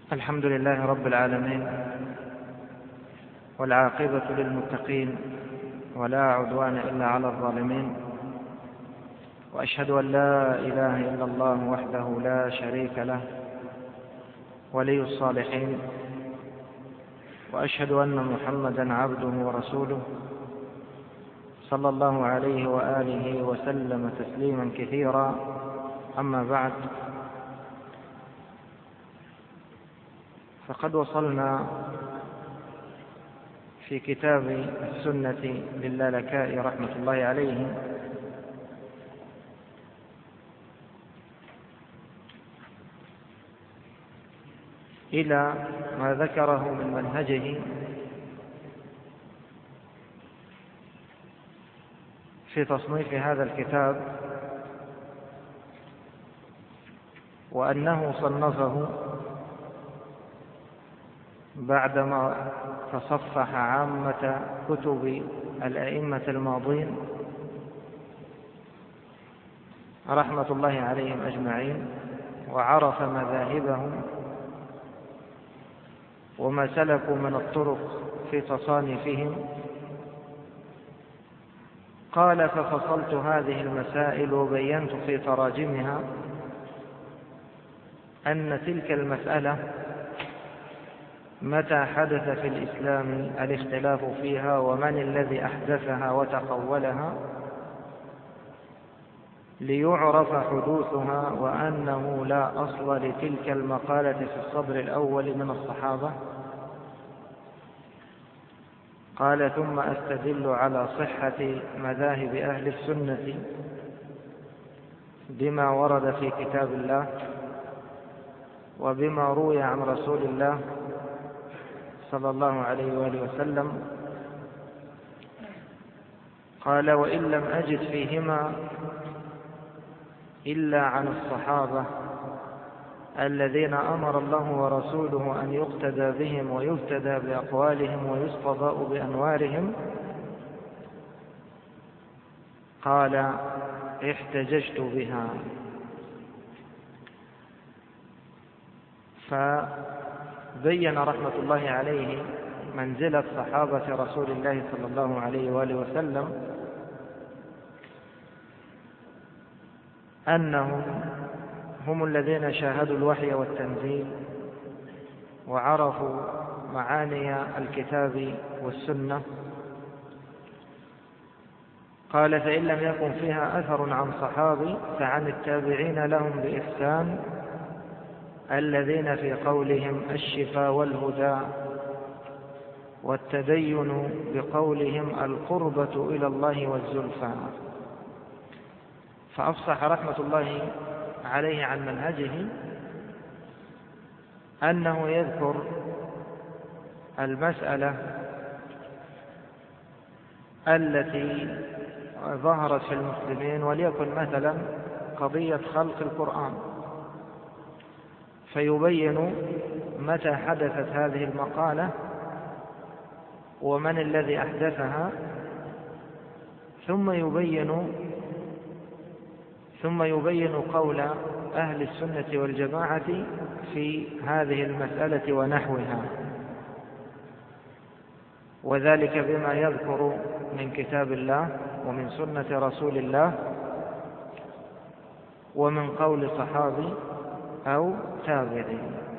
الحمد لله رب العالمين، والعاقبة للمتقين، ولا عدوان إلا على الظالمين، وأشهد أن لا إله إلا الله وحده لا شريك له ولي الصالحين، وأشهد أن محمدا عبده ورسوله صلى الله عليه وآله وسلم تسليما كثيرا. أما بعد، فقد وصلنا في كتاب السنة للالكائي رحمة الله عليه إلى ما ذكره من منهجه في تصنيف هذا الكتاب، وأنه صنفه بعدما تصفح عامة كتب الأئمة الماضين رحمة الله عليهم أجمعين، وعرف مذاهبهم وما سلكوا من الطرق في تصانيفهم. قال: ففصلت هذه المسائل وبينت في تراجمها أن تلك المسألة متى حدث في الإسلام الاختلاف فيها ومن الذي أحدثها وتقولها ليعرف حدوثها، وأنه لا أصل لتلك المقالة في الصدر الأول من الصحابة. قال: ثم أستدل على صحة مذاهب أهل السنة بما ورد في كتاب الله وبما روي عن رسول الله صلى الله عليه وآله وسلم. قال: وإن لم أجد فيهما إلا عن الصحابة الذين أمر الله ورسوله أن يقتدى بهم ويهتدى بأقوالهم ويستضاء بأنوارهم، قال: احتججت بها. فبين رحمة الله عليه منزلة صحابة رسول الله صلى الله عليه وآله وسلم، أنهم هم الذين شاهدوا الوحي والتنزيل وعرفوا معاني الكتاب والسنة. قال: فإن لم يكن فيها أثر عن صحابي فعن التابعين لهم بإحسان الذين في قولهم الشفاء والهدى، والتدين بقولهم القربة إلى الله والزلفى. فأفصح رحمة الله عليه عن منهجه أنه يذكر المسألة التي ظهرت في المسلمين، وليكن مثلا قضية خلق القرآن، فيبين متى حدثت هذه المقالة ومن الذي أحدثها، ثم يبين قول أهل السنة والجماعة في هذه المسألة ونحوها، وذلك بما يذكر من كتاب الله ومن سنة رسول الله ومن قول صحابي أو تابعي.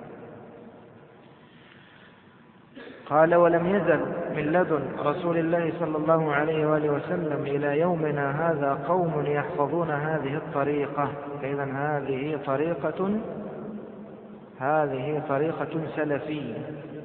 قال: ولم يزل من لدن رسول الله صلى الله عليه وآله وسلم إلى يومنا هذا قوم يحفظون هذه الطريقة. فإذن هذه طريقة سلفية،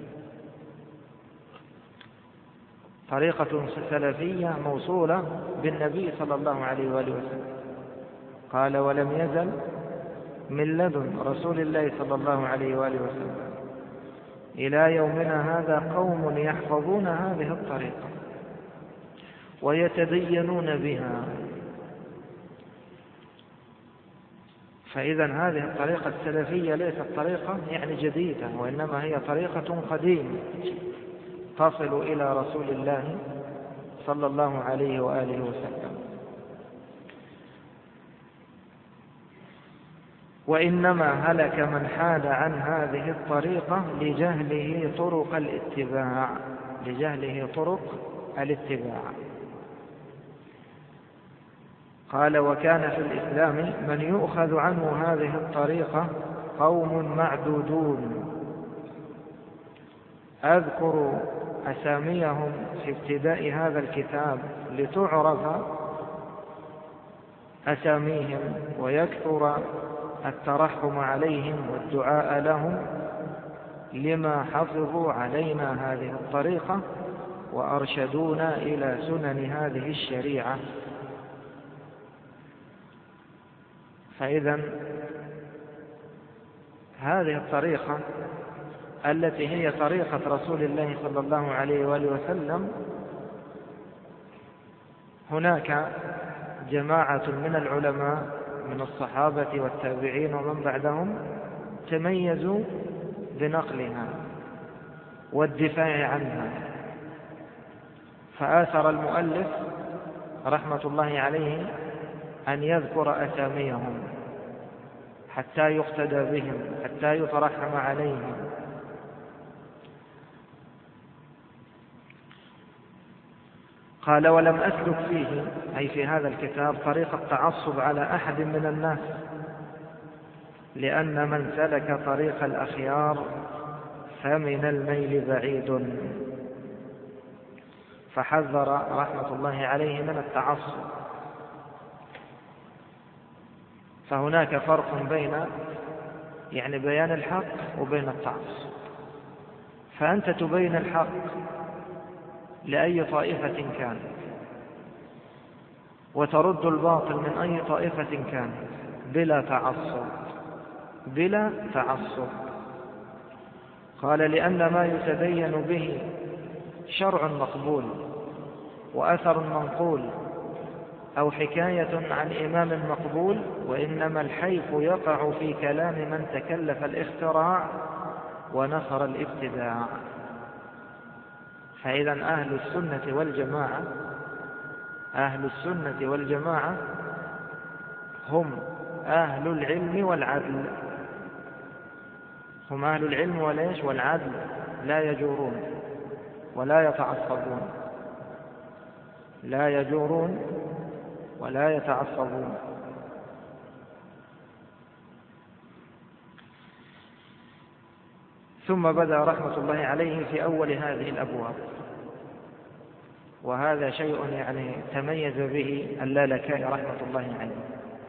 طريقة سلفية موصولة بالنبي صلى الله عليه وآله وسلم. قال: ولم يزل من لدن رسول الله صلى الله عليه وآله وسلم إلى يومنا هذا قوم يحفظون هذه الطريقة ويتدينون بها. فإذا هذه الطريقة السلفية ليست طريقة يعني جديدة، وإنما هي طريقة قديمة تصل إلى رسول الله صلى الله عليه وآله وسلم. وإنما هلك من حاد عن هذه الطريقة لجهله طرق الاتباع، لجهله طرق الاتباع. قال: وكان في الإسلام من يؤخذ عنه هذه الطريقة قوم معدودون، أذكر أساميهم في ابتداء هذا الكتاب لتعرف أساميهم ويكثر الترحم عليهم والدعاء لهم لما حفظوا علينا هذه الطريقة وأرشدونا إلى سنن هذه الشريعة. فإذا هذه الطريقة التي هي طريقة رسول الله صلى الله عليه وآله وسلم، هناك جماعة من العلماء من الصحابة والتابعين ومن بعدهم تميزوا بنقلها والدفاع عنها، فآثر المؤلف رحمة الله عليه أن يذكر أساميهم حتى يقتدى بهم، حتى يترحم عليهم. قال: ولم أسلك فيه، أي في هذا الكتاب، طريق التعصب على أحد من الناس، لأن من سلك طريق الأخيار فمن الميل بعيد. فحذر رحمة الله عليه من التعصب. فهناك فرق بين بيان الحق وبين التعصب. فأنت تبين الحق لأي طائفة كانت، وترد الباطل من أي طائفة كانت، بلا تعصب، بلا تعصب. قال: لأن ما يتبين به شرع مقبول وأثر منقول أو حكاية عن إمام مقبول، وإنما الحيف يقع في كلام من تكلف الاختراع ونصر الابتداع. فإذا أهل السنة والجماعة، أهل السنة والجماعة هم أهل العلم والعدل، هم أهل العلم والعدل، لا يجورون ولا يتعصبون، لا يجورون ولا يتعصبون. ثم بدأ رحمة الله عليه في أول هذه الأبواب، وهذا شيء تميز به اللالكائي رحمة الله عليه.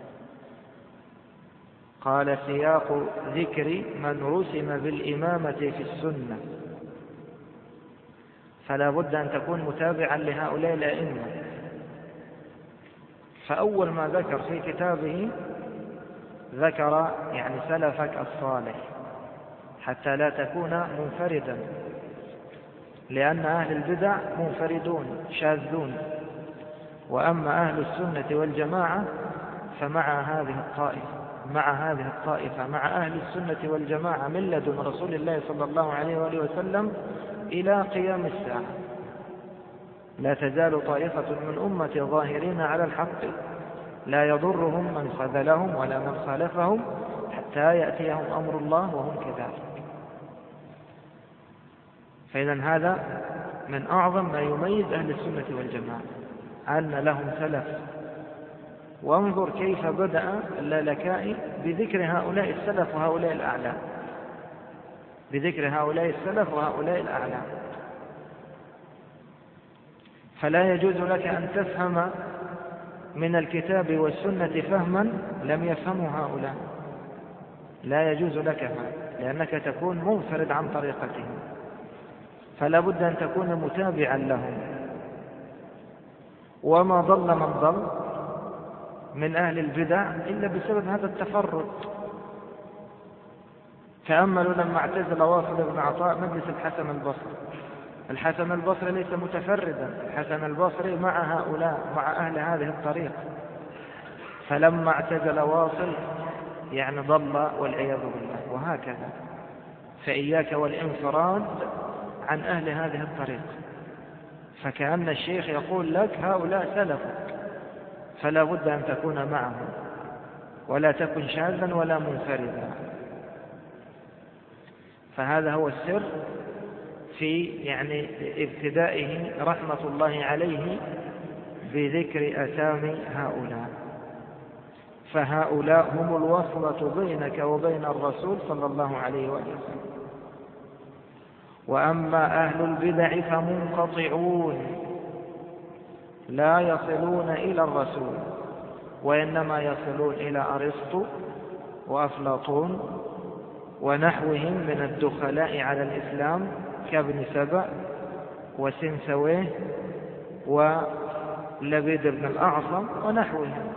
قال: سياق ذكر من رسم بالإمامة في السنة، فلا بد أن تكون متابعا لهؤلاء الأئمة. فأول ما ذكر في كتابه ذكر سلفك الصالح، حتى لا تكون منفردا، لأن أهل البدع منفردون شاذون، وأما أهل السنة والجماعة فمع هذه الطائفة، مع أهل السنة والجماعة من لدن رسول الله صلى الله عليه وآله وسلم إلى قيام الساعة. لا تزال طائفة من أمة ظاهرين على الحق لا يضرهم من خذلهم ولا من خالفهم حتى يأتيهم أمر الله وهم كذلك. فإذا هذا من أعظم ما يميز أهل السنة والجماعة، أن لهم سلف. وانظر كيف بدأ اللالكائي بذكر هؤلاء السلف وهؤلاء الأعلام، بذكر هؤلاء السلف وهؤلاء الأعلام. فلا يجوز لك أن تفهم من الكتاب والسنة فهما لم يفهمه هؤلاء، لا يجوز لك هذا، لأنك تكون منفرد عن طريقتهم. فلا بد أن تكون متابعا لهم. وما ضل من ضل من أهل البدع إلا بسبب هذا التفرد. تأملوا لما اعتزل واصل بن عطاء مجلس الحسن البصري. الحسن البصري ليس متفردا، الحسن البصري مع هؤلاء، مع أهل هذه الطريقة. فلما اعتزل واصل ضل والعياذ بالله. وهكذا، فإياك والانفراد عن أهل هذه الطريقة. فكأن الشيخ يقول لك هؤلاء سلفك، فلا بد أن تكون معهم. ولا تكن شاذا ولا منفردا. فهذا هو السر في يعني ابتدائه رحمة الله عليه بذكر أسامي هؤلاء. فهؤلاء هم الوصلة بينك وبين الرسول صلى الله عليه وسلم. وأما أهل البدع فمنقطعون لا يصلون إلى الرسول، وإنما يصلون إلى أرسطو وأفلاطون ونحوهم من الدخلاء على الإسلام كابن سبأ وسنسويه ولبيد بن الأعصم ونحوهم.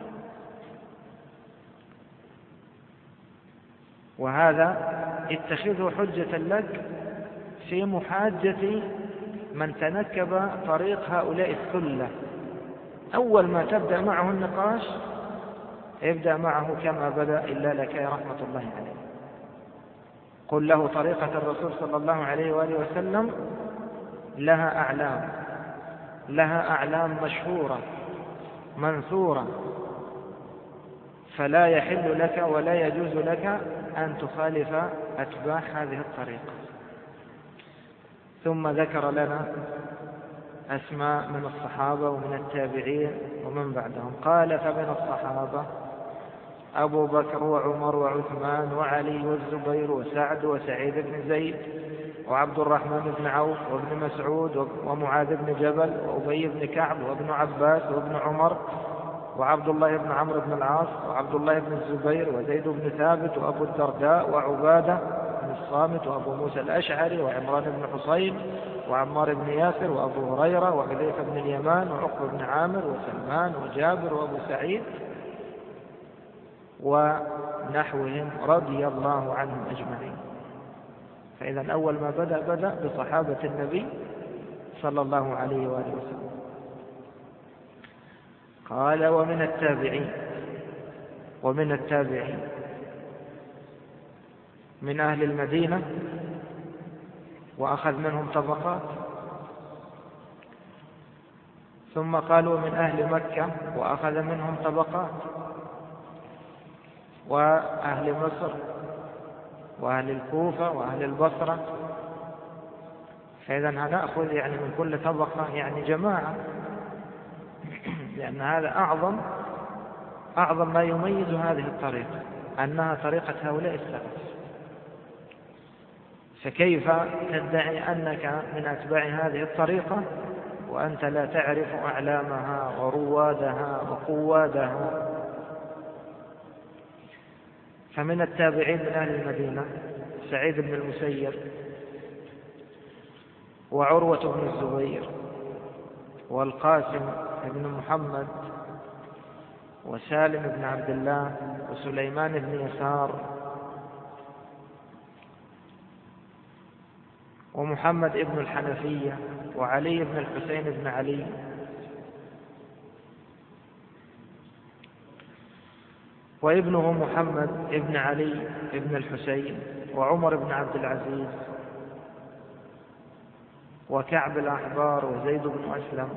وهذا اتخذه حجة لك في محاجة من تنكب طريق هؤلاء الثلة. أول ما تبدأ معه النقاش ابدأ معه كما بدأ إلا لك يا رحمة الله عليه. قل له طريقة الرسول صلى الله عليه وآله وسلم لها أعلام مشهورة منثورة، فلا يحل لك ولا يجوز لك أن تخالف أتباع هذه الطريقة. ثم ذكر لنا أسماء من الصحابة ومن التابعين ومن بعدهم. قال: فمن الصحابة أبو بكر وعمر وعثمان وعلي والزبير وسعد وسعيد بن زيد وعبد الرحمن بن عوف وابن مسعود ومعاذ بن جبل وأبي بن كعب وابن عباس وابن عمر وعبد الله بن عمرو بن العاص وعبد الله بن الزبير وزيد بن ثابت وأبو الدرداء وعبادة بن الصامت وأبو موسى الأشعري وعمران بن حصين وعمار بن ياسر وأبو هريرة وحذيفة بن اليمان وعقبة بن عامر وسلمان وجابر وأبو سعيد ونحوهم رضي الله عنهم أجمعين. فإذا أول ما بدأ بصحابة النبي صلى الله عليه وآله وسلم. قال: ومن التابعين من أهل المدينة وأخذ منهم طبقات، ثم قالوا من أهل مكة وأخذ منهم طبقات، وأهل مصر وأهل الكوفة وأهل البصرة. فإذا هنأخذ يعني من كل طبقة يعني جماعة، لأن هذا أعظم ما يميز هذه الطريقة، أنها طريقة هؤلاء السلف. فكيف تدعي أنك من أتباع هذه الطريقة وأنت لا تعرف أعلامها وروادها وقوادها؟ فمن التابعين من أهل المدينة سعيد بن المسيب وعروة بن الزبير والقاسم بن محمد وسالم بن عبد الله وسليمان بن يسار ومحمد بن الحنفية وعلي بن الحسين بن علي وابنه محمد بن علي بن الحسين وعمر بن عبد العزيز وكعب الأحبار وزيد بن أسلم.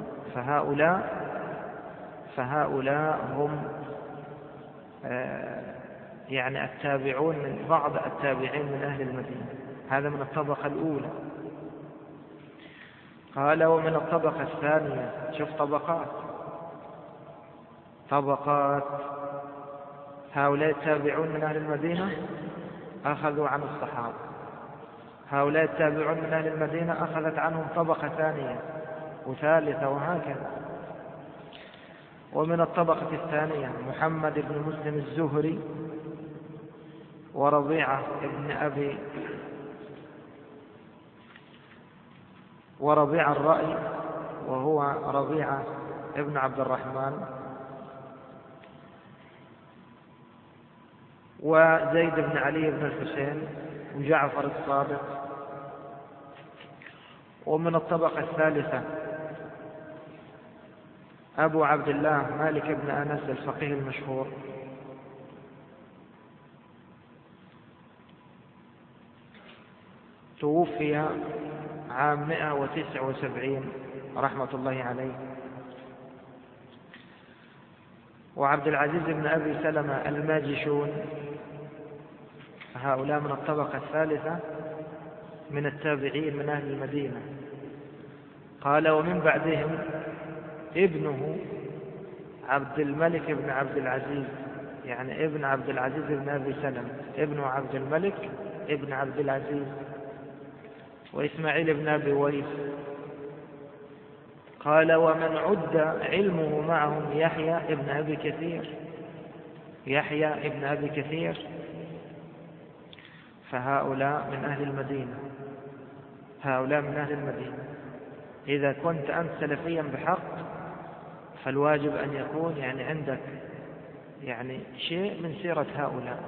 فهؤلاء هم يعني التابعون من بعض التابعين من أهل المدينة. هذا من الطبقة الأولى. قال: ومن الطبقة الثانية. شوف طبقات. هؤلاء التابعون من أهل المدينة أخذوا عن الصحابة، هؤلاء التابعون من أهل المدينة أخذت عنهم طبقة ثانية وثالثة وهكذا. ومن الطبقة الثانية محمد بن مسلم الزهري وربيعة الرأي وهو ربيعة ابن عبد الرحمن وزيد بن علي بن الحسين وجعفر الصادق. ومن الطبقة الثالثة أبو عبد الله مالك بن أنس الفقيه المشهور توفي عام 179 رحمة الله عليه. وعبد العزيز بن أبي سلمة الماجشون، هؤلاء من الطبقة الثالثة من التابعين من أهل المدينة. قال ومن بعدهم ابنه عبد الملك بن عبد العزيز، يعني ابن عبد العزيز بن أبي سلمة، ابن عبد الملك ابن عبد العزيز، وإسماعيل بن أبي ويس. قال ومن عد علمه معهم يحيى ابن أبي كثير، يحيى ابن أبي كثير، فهؤلاء من أهل المدينة، هؤلاء من أهل المدينة. إذا كنت أنت سلفيا بحق فالواجب أن يكون يعني عندك يعني شيء من سيرة هؤلاء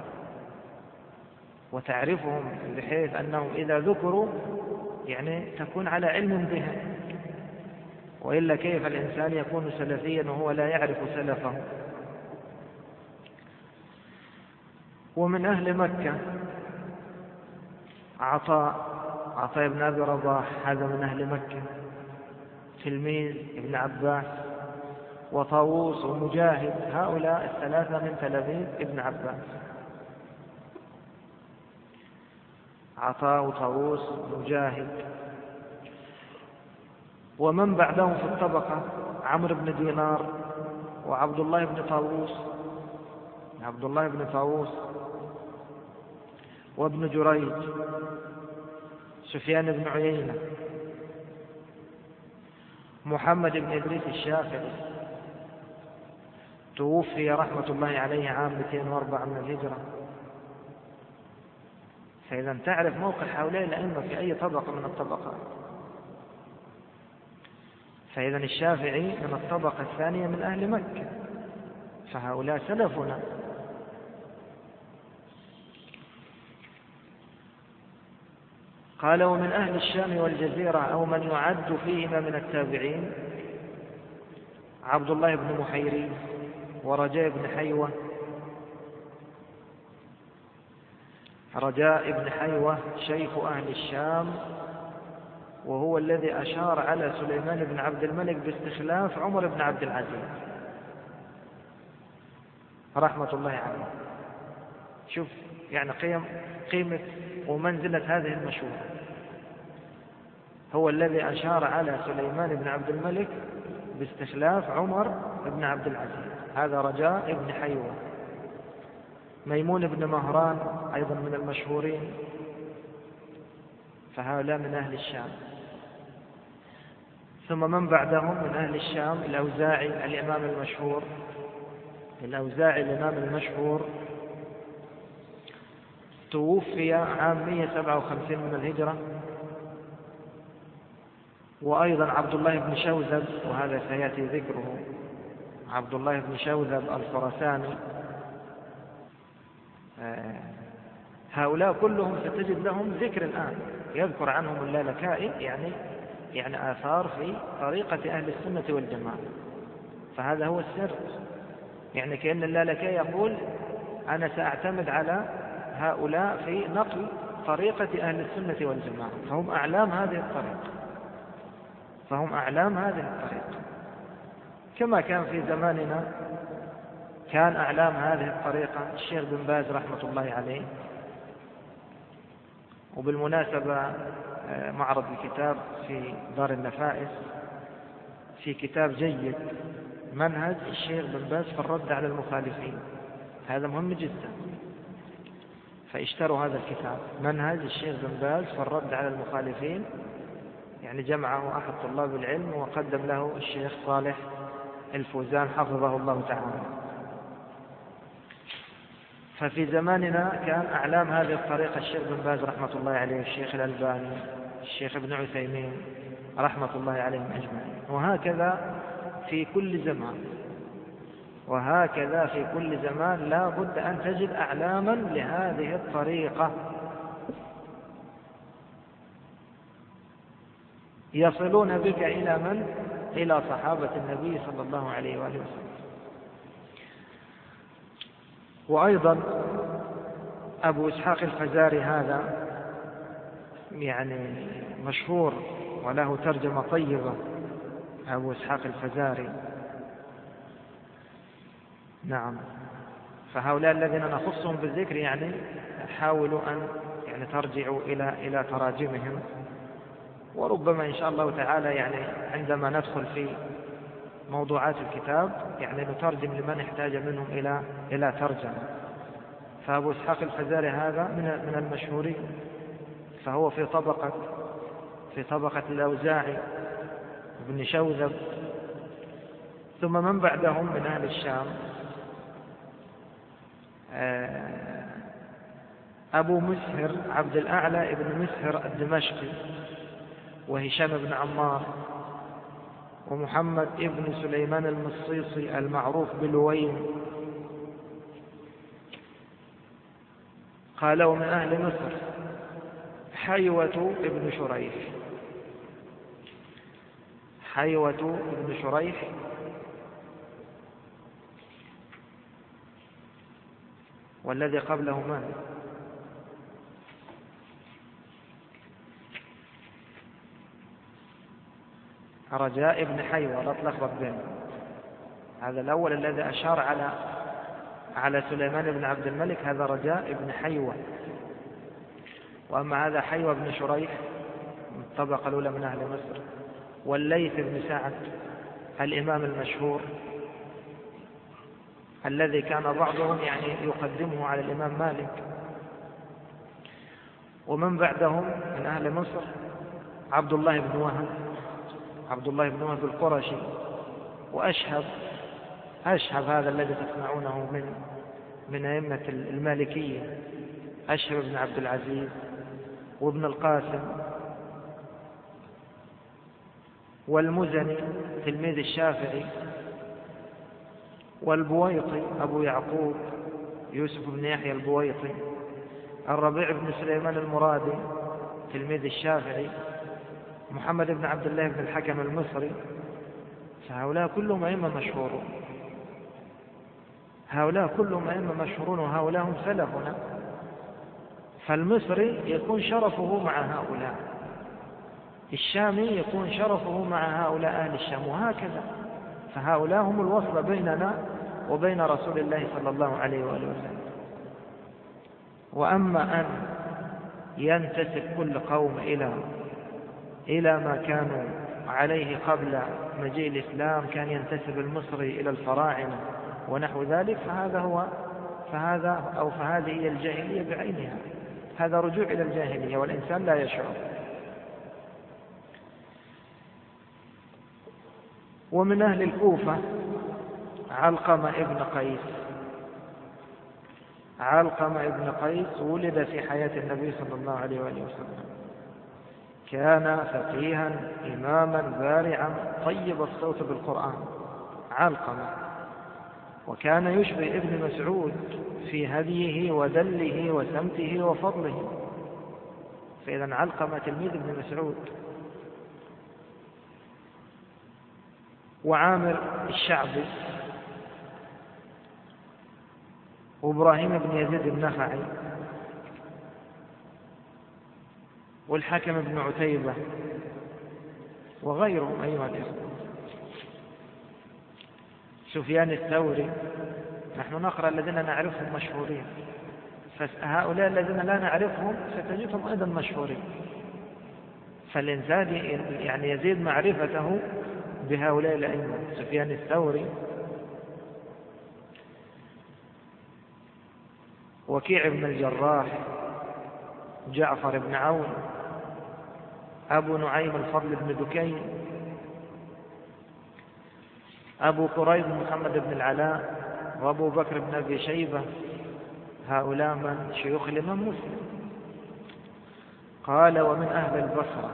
وتعرفهم، بحيث أنهم إذا ذكروا يعني تكون على علم بهم، وإلا كيف الإنسان يكون سلفيا وهو لا يعرف سلفه. ومن أهل مكة عطاء بن أبي رباح، هذا من أهل مكة، تلميذ ابن عباس، وطاووس ومجاهد، هؤلاء الثلاثة من تلاميذ ابن عباس، عطاء وطاووس ومجاهد. ومن بعدهم في الطبقة عمرو بن دينار وعبد الله بن طاووس، عبد الله بن طاووس وابن جريج، سفيان بن عيينة، محمد بن إدريس الشافعي، توفي رحمة الله عليه عام 204 من الهجرة. فإذا تعرف موقع هؤلاء الأئمة في أي طبقة من الطبقات. فإذا الشافعي من الطبقة الثانية من أهل مكة، فهؤلاء سلفنا. قال ومن أهل الشام والجزيرة أو من يعد فيهما من التابعين عبد الله بن محيرين ورجاء بن حيوة. رجاء بن حيوة شيخ أهل الشام، وهو الذي أشار على سليمان بن عبد الملك باستخلاف عمر بن عبد العزيز رحمة الله عليه. شوف يعني قيمة ومنزلة هذه المشورة. هو الذي أشار على سليمان بن عبد الملك باستخلاف عمر بن عبد العزيز، هذا رجاء بن حيوة. ميمون بن مهران أيضا من المشهورين، فهؤلاء من أهل الشام. ثم من بعدهم من أهل الشام الأوزاعي الإمام المشهور، الأوزاعي الإمام المشهور، توفي عام 157 من الهجرة. وأيضا عبد الله بن شوذب، وهذا سيأتي ذكره، عبد الله بن شوذب الخراساني. هؤلاء كلهم ستجد لهم ذكر الآن، يذكر عنهم اللالكائي يعني آثار في طريقة أهل السنة والجماعة. فهذا هو السر، يعني كأن اللالكائي يقول أنا سأعتمد على هؤلاء في نقل طريقة أهل السنة والجماعة، فهم أعلام هذه الطريقة، فهم أعلام هذه الطريقة. كما كان في زماننا كان أعلام هذه الطريقة الشيخ بن باز رحمة الله عليه. وبالمناسبة معرض الكتاب في دار النفائس في كتاب جيد، منهج الشيخ بن باز في الرد على المخالفين، هذا مهم جدا، فاشتروا هذا الكتاب، منهج الشيخ بن باز في الرد على المخالفين، يعني جمعه أحد طلاب العلم وقدم له الشيخ صالح الفوزان حفظه الله تعالى. ففي زماننا كان أعلام هذه الطريقة الشيخ بن باز رحمة الله عليه، الشيخ الألباني، الشيخ ابن عثيمين رحمة الله عليهم أجمعين. وهكذا في كل زمان، وهكذا في كل زمان لا بد أن تجد أعلاما لهذه الطريقة يصلون بك إلى من؟ إلى صحابة النبي صلى الله عليه وآله وسلم. وأيضا أبو إسحاق الفزاري هذا يعني مشهور وله ترجمة طيبة، أبو إسحاق الفزاري نعم. فهؤلاء الذين نخصهم بالذكر يعني حاولوا أن يعني ترجعوا إلى تراجمهم، وربما إن شاء الله تعالى يعني عندما ندخل في موضوعات الكتاب يعني نترجم لمن احتاج منهم إلى ترجمة. فأبو إسحاق الفزاري هذا من المشهورين، فهو في طبقة الأوزاعي بن شوذب. ثم من بعدهم من أهل الشام أبو مسهر عبد الأعلى ابن مسهر الدمشقي، وهشام بن عمار، ومحمد ابن سليمان المصيصي المعروف بلوين. قالوا من أهل مصر حيوة ابن شريح. حيوة ابن شريح والذي قبله من؟ رجاء ابن حيوة، لا تلخبط بينهم. هذا الأول الذي أشار على سليمان بن عبد الملك، هذا رجاء ابن حيوة. وأما هذا حيوة بن شريح من الطبقة الأولى من أهل مصر. والليث بن سعد الإمام المشهور الذي كان بعضهم يعني يقدمه على الإمام مالك. ومن بعدهم من أهل مصر عبد الله بن وهب القرشي، وأشهب هذا الذي تسمعونه من أئمة المالكية، أشهب بن عبد العزيز، وابن القاسم، والمزني تلميذ الشافعي، والبويطي أبو يعقوب يوسف بن يحيى البويطي، الربيع بن سليمان المرادي تلميذ الشافعي، محمد بن عبد الله بن الحكم المصري. فهؤلاء كلهم أئمة مشهورون، وهؤلاء هم سلفنا. فالمصري يكون شرفه مع هؤلاء، الشامي يكون شرفه مع هؤلاء أهل الشام، وهكذا. فهؤلاء هم الوصل بيننا وبين رسول الله صلى الله عليه وآله وسلم. وأما أن ينتسب كل قوم إلى ما كانوا عليه قبل مجيء الإسلام، كان ينتسب المصري إلى الفراعنة ونحو ذلك، فهذه هي الجاهلية بعينها. هذا رجوع إلى الجاهلية والإنسان لا يشعر. ومن أهل الكوفة علقمة ابن قيس ولد في حياة النبي صلى الله عليه وآله وسلم. كان فقيها إماما بارعا طيب الصوت بالقرآن علقمة، وكان يشبه ابن مسعود في هديه ودله وسمته وفضله. فإذا علقمة تلميذ ابن مسعود. وعامر الشعبي، وإبراهيم بن يزيد النخعي، والحكم بن عتيبة، وغيرهم أيها الإخوة. سفيان الثوري. نحن نقرأ الذين نعرفهم مشهورين، فهؤلاء الذين لا نعرفهم ستجدهم أيضا مشهورين. فالإنسان يعني يزيد معرفته بهؤلاء الأئمة. سفيان الثوري، وكيع بن الجراح، جعفر بن عون، أبو نعيم الفضل بن دكين، أبو قريب محمد بن العلاء، وأبو بكر بن أبي شيبة. هؤلاء من شيوخ الإمام مسلم. قال ومن أهل البصرة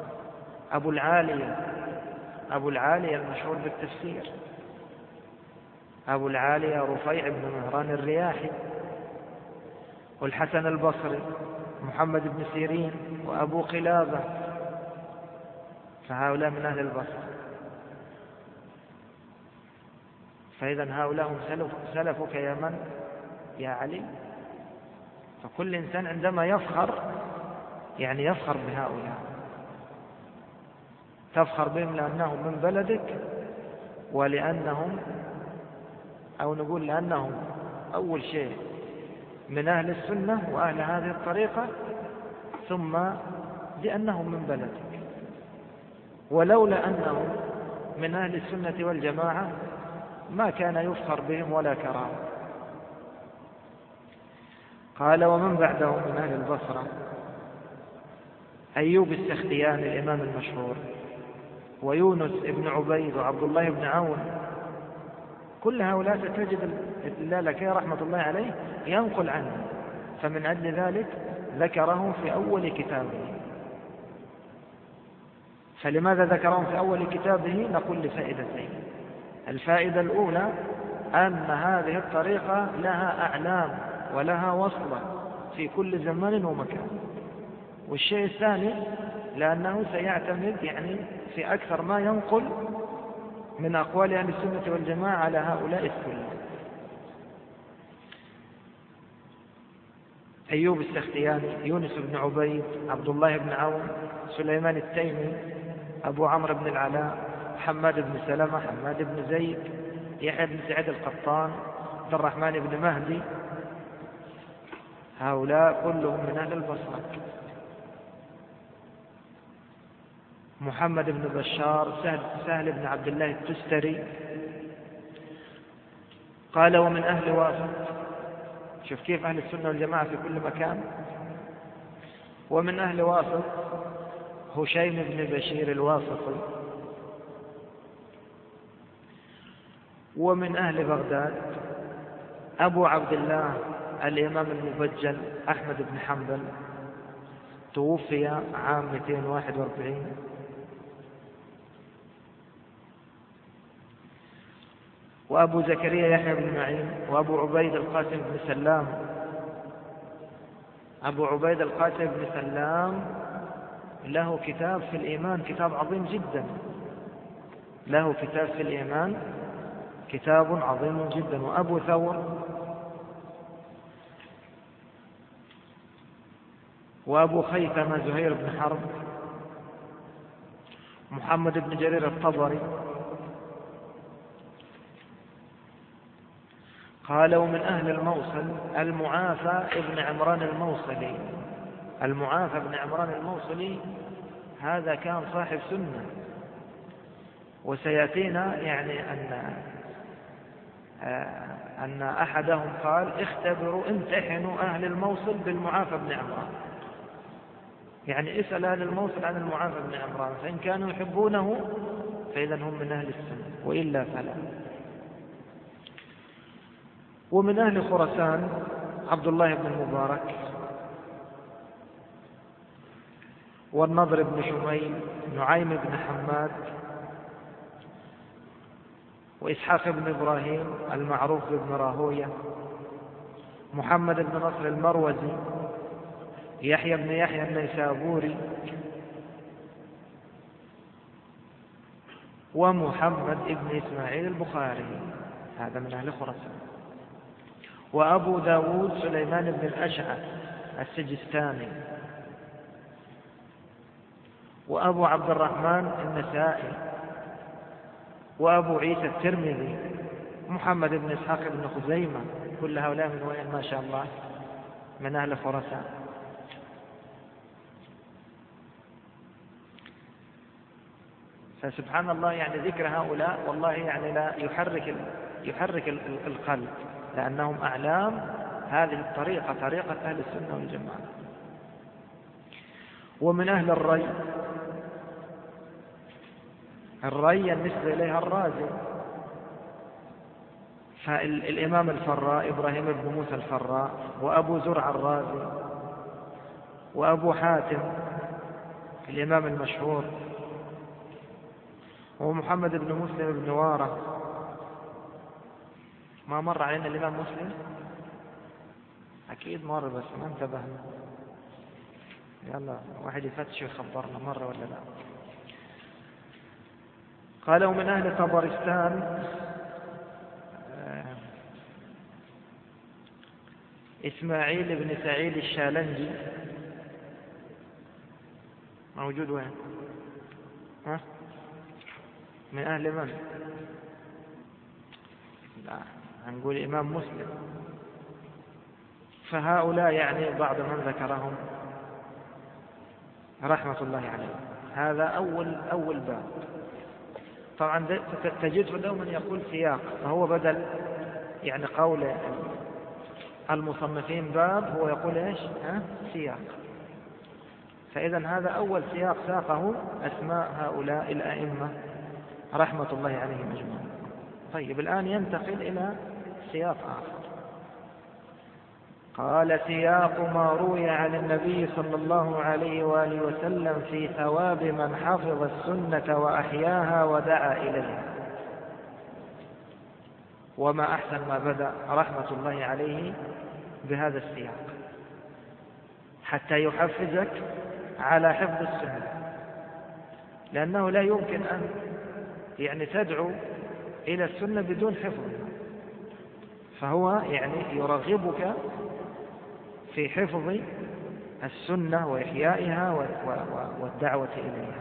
أبو العالية المشهور بالتفسير، أبو العالية رفيع بن مهران الرياحي، والحسن البصري، محمد بن سيرين، وأبو قلابة. فهؤلاء من أهل البصرة. فإذا هؤلاء هم سلفك يا من؟ يا علي. فكل إنسان عندما يفخر يعني يفخر بهؤلاء، تفخر بهم لأنهم من بلدك ولأنهم أو نقول لأنهم أول شيء من أهل السنة وأهل هذه الطريقة، ثم لأنهم من بلدك، ولولا أنهم من أهل السنة والجماعة ما كان يفخر بهم ولا كرامة. قال: ومن بعدهم من أهل البصرة أيوب السختياني الإمام المشهور، ويونس بن عبيد، وعبد الله بن عون. كل هؤلاء ستجد اللالكائي رحمة الله عليه ينقل عنه، فمن أجل ذلك ذكرهم في أول كتابه. فلماذا ذكرهم في أول كتابه؟ نقول لفائدتين. الفائدة الأولى أن هذه الطريقة لها أعلام ولها وصلة في كل زمان ومكان. والشيء الثاني لأنه سيعتمد في أكثر ما ينقل من أقوال أهل السنة والجماعة على هؤلاء السلة. أيوب السختياني، يونس بن عبيد، عبد الله بن عون، سليمان التيمي، أبو عمرو بن العلاء، حماد بن سلمة، حماد بن زيد، يحيى بن سعيد القطان، عبد الرحمن بن مهدي. هؤلاء كلهم من أهل البصرة. محمد بن بشار، سهل بن عبد الله التستري. قال: ومن أهل واسط. شوف كيف أهل السنة والجماعة في كل مكان. ومن أهل واسط هشيم بن بشير الواسطي. ومن أهل بغداد أبو عبد الله الإمام المبجل أحمد بن حنبل، توفي عام 241. وأبو زكريا يحيى بن معين، وأبو عبيد القاسم بن سلام. أبو عبيد القاسم بن سلام له كتاب في الإيمان، كتاب عظيم جدا. له كتاب في الإيمان، كتاب عظيم جدا. وأبو ثور، وأبو خيثمة زهير بن حرب، محمد بن جرير الطبري. قال: ومن أهل الموصل المعافى ابن عمران الموصلي. المعافى بن عمران الموصلي هذا كان صاحب سنة، وسيأتينا أن أحدهم قال: امتحنوا أهل الموصل بالمعافى بن عمران. اسأل أهل الموصل عن المعافى بن عمران، فإن كانوا يحبونه فإذا هم من أهل السنة، وإلا فلا. ومن أهل خراسان عبد الله بن المبارك، والنضر بن شميل، نعيم بن حماد، وإسحاق بن إبراهيم المعروف بن راهوية، محمد بن نصر المروزي، يحيى بن يحيى النيسابوري، ومحمد بن إسماعيل البخاري، هذا من أهل خراسان. وأبو داود سليمان بن الأشعث السجستاني، وأبو عبد الرحمن النسائي، وأبو عيسى الترمذي، محمد بن إسحاق بن خزيمة. كل هؤلاء من وين؟ ما شاء الله من أهل خراسان. فسبحان الله ذكر هؤلاء والله لا يحرك القلب، لأنهم أعلام هذه الطريقة، طريقة أهل السنة والجماعة. ومن أهل الري النسبة إليها الرازي، فالإمام الفراء إبراهيم بن موسى الفراء، وأبو زرع الرازي، وأبو حاتم الإمام المشهور، ومحمد بن مسلم بن وارة. ما مر علينا الإمام مسلم؟ أكيد مر بس ما انتبهنا. يلا واحد يفتش ويخبرنا مرة ولا لا. قالوا من أهل طبرستان إسماعيل بن سعيد الشالنجي، موجود وين؟ من أهل من؟ لا نقول إمام مسلم. فهؤلاء يعني بعض من ذكرهم رحمة الله عليه. هذا أول باب. طبعا تجد دوما يقول سياق، فهو بدل يعني قول المصنفين باب هو يقول إيش؟ سياق. فإذا هذا أول سياق ساقه أسماء هؤلاء الأئمة رحمة الله عليهم أجمعين. طيب الآن ينتقل إلى سياق آخر. قال: سياق ما روي عن النبي صلى الله عليه وآله وسلم في ثواب من حفظ السنة وأحياها ودعا إليها. وما أحسن ما بدأ رحمة الله عليه بهذا السياق حتى يحفزك على حفظ السنة، لأنه لا يمكن أن يعني تدعو إلى السنة بدون حفظها، فهو يعني يرغبك في حفظ السنة وإحيائها والدعوة إليها.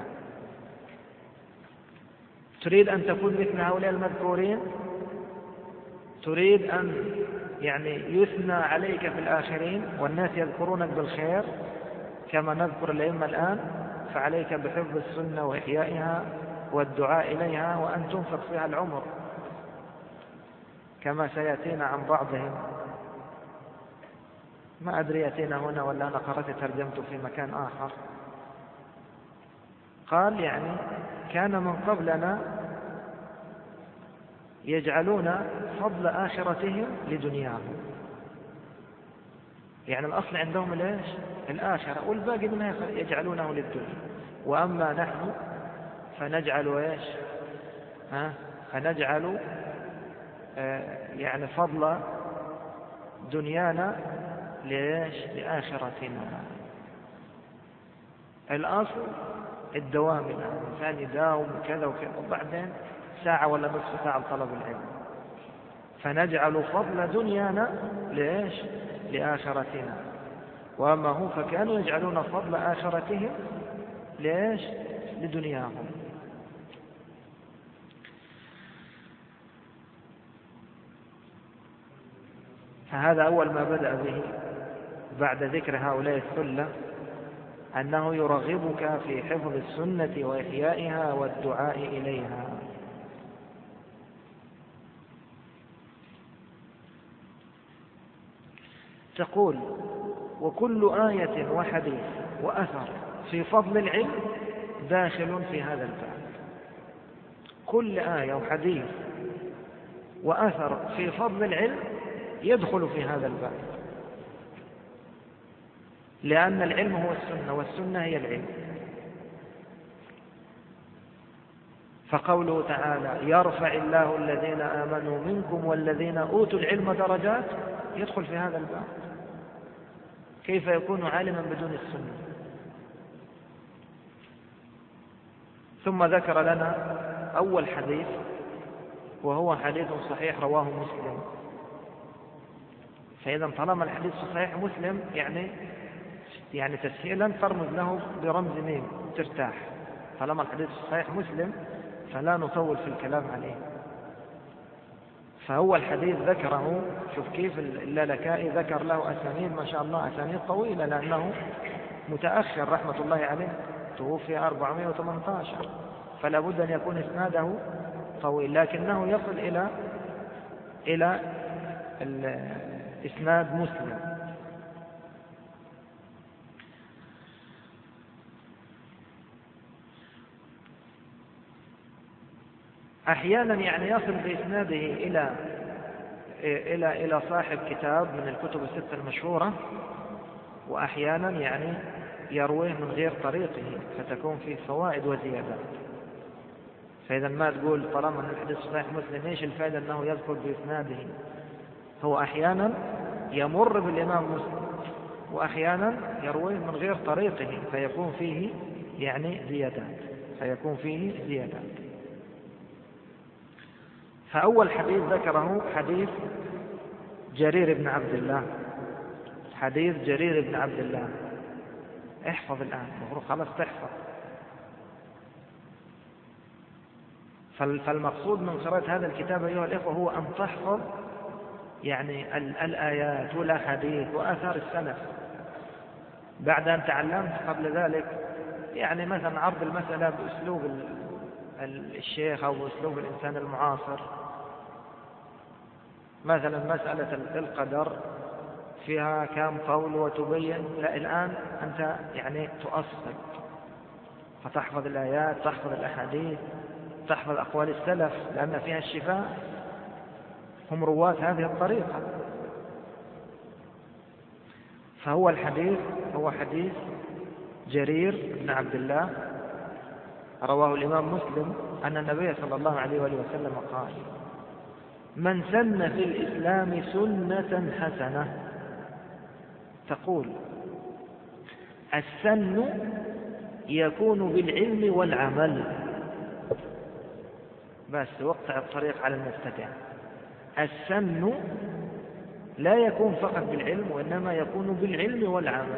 تريد أن تكون مثل هؤلاء المذكورين؟ تريد أن يعني يثنى عليك في الآخرين والناس يذكرونك بالخير كما نذكر الأئمة الآن؟ فعليك بحفظ السنة وإحيائها والدعاء إليها، وأن تنفق فيها العمر كما سيأتينا عن بعضهم. ما أدري يأتينا هنا ولا أنا قرأت ترجمته في مكان آخر. قال يعني كان من قبلنا يجعلون فضل آخرتهم لدنياهم، يعني الأصل عندهم ليش؟ الآخرة، والباقي منها يجعلونه للدنيا. وأما نحن فنجعل إيش؟ فنجعل يعني فضل دنيانا ليش؟ لآخرتنا. الأصل الدوام، الإنسان يداوم كذا وكذا، وبعدين ساعة ولا نصف ساعة لطلب العلم. فنجعل فضل دنيانا ليش؟ لآخرتنا. وأما هم فكانوا يجعلون فضل آخرتهم ليش؟ لدنياهم. فهذا أول ما بدأ به بعد ذكر هؤلاء الثلة، أنه يرغبك في حفظ السنة وإحيائها والدعاء إليها. تقول: وكل آية وحديث وأثر في فضل العلم داخل في هذا الباب. كل آية وحديث وأثر في فضل العلم يدخل في هذا الباب، لأن العلم هو السنة والسنة هي العلم. فقوله تعالى: يرفع الله الذين آمنوا منكم والذين أوتوا العلم درجات، يدخل في هذا الباب. كيف يكون عالما بدون السنة؟ ثم ذكر لنا أول حديث، وهو حديث صحيح رواه مسلم. فإذا طالما الحديث صحيح مسلم يعني تسهيلا ترمز له برمز ميم ترتاح. طالما الحديث صحيح مسلم فلا نطول في الكلام عليه. فهو الحديث ذكره، شوف كيف اللالكائي ذكر له أسانيد ما شاء الله، أسانيد طويلة، لأنه متأخر رحمة الله عليه، توفي 418، فلا بد أن يكون إسناده طويل، لكنه يصل إلى إسناد مسلم. أحيانا يعني يصل بإسناده إلى صاحب كتاب من الكتب الستة المشهورة، وأحيانا يعني يرويه من غير طريقه فتكون فيه فوائد وزيادات. فإذا ما تقول طالما أن الحديث صحيح مسلم إيش الفائدة أنه يذكر بإسناده؟ هو أحيانا يمر بالإمام مسلم، وأحيانا يرويه من غير طريقه فيكون فيه يعني زيادات. فأول حديث ذكره حديث جرير بن عبد الله. حديث جرير بن عبد الله، احفظ الآن، المفروض خلاص تحفظ. فالمقصود من قراءة هذا الكتاب أيها الإخوة هو أن تحفظ يعني الآيات والأحاديث وآثار السلف بعد أن تعلمت قبل ذلك يعني مثلا عرض المسألة بأسلوب الشيخ أو بأسلوب الإنسان المعاصر، مثلا مسألة القدر فيها كم قول وتبين، لا الآن أنت يعني تؤصل فتحفظ الآيات، تحفظ الأحاديث، تحفظ أقوال السلف لأن فيها الشفاء، هم رواة هذه الطريقة. فهو الحديث هو حديث جرير بن عبد الله رواه الإمام مسلم أن النبي صلى الله عليه وآله وسلم قال: من سن في الإسلام سنة حسنة. تقول السن يكون بالعلم والعمل، بس وقطع الطريق على المبتدع. السن لا يكون فقط بالعلم وإنما يكون بالعلم والعمل.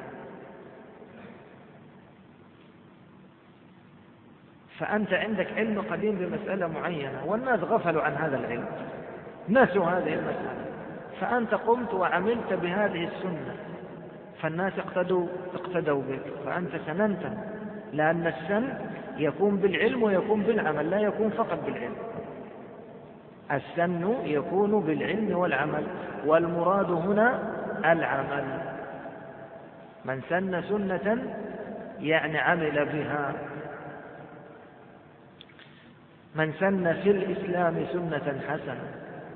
فأنت عندك علم قديم بمسألة معينة والناس غفلوا عن هذا العلم، نسوا هذه المسألة، فأنت قمت وعملت بهذه السنة فالناس اقتدوا بك، فأنت سننت، لأن السن يكون بالعلم ويكون بالعمل، لا يكون فقط بالعلم. السن يكون بالعلم والعمل، والمراد هنا العمل. من سن سنة يعني عمل بها. من سن في الإسلام سنة حسنة